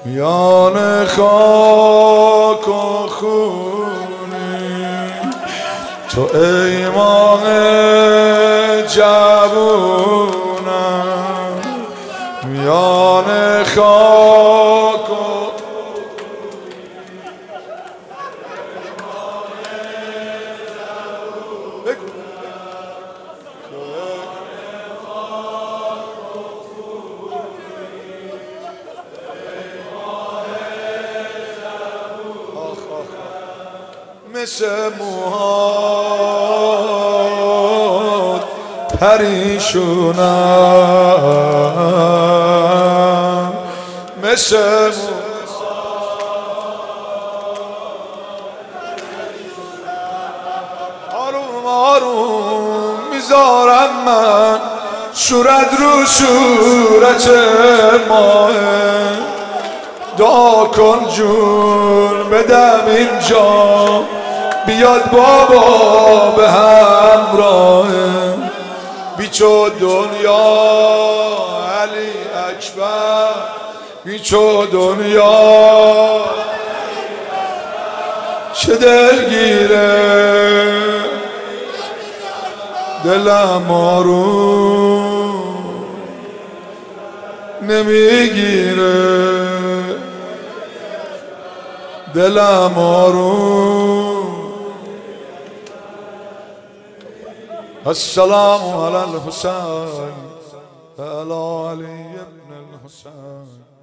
میان خاک و خونی تو ای ماه جوونم، میان خاک و مثل موهات پریشونم، مثل آروم آروم میذارم من صورت رو صورت ماه، دعا کن جون بدم اینجا بیاد بابا به همراه، بیچو دنیا علی اکبر، بیچو دنیا چه دلگیره، دلم آروم نمیگیره، دلم آروم. السلام علی الحسین و علی علی ابن الحسین.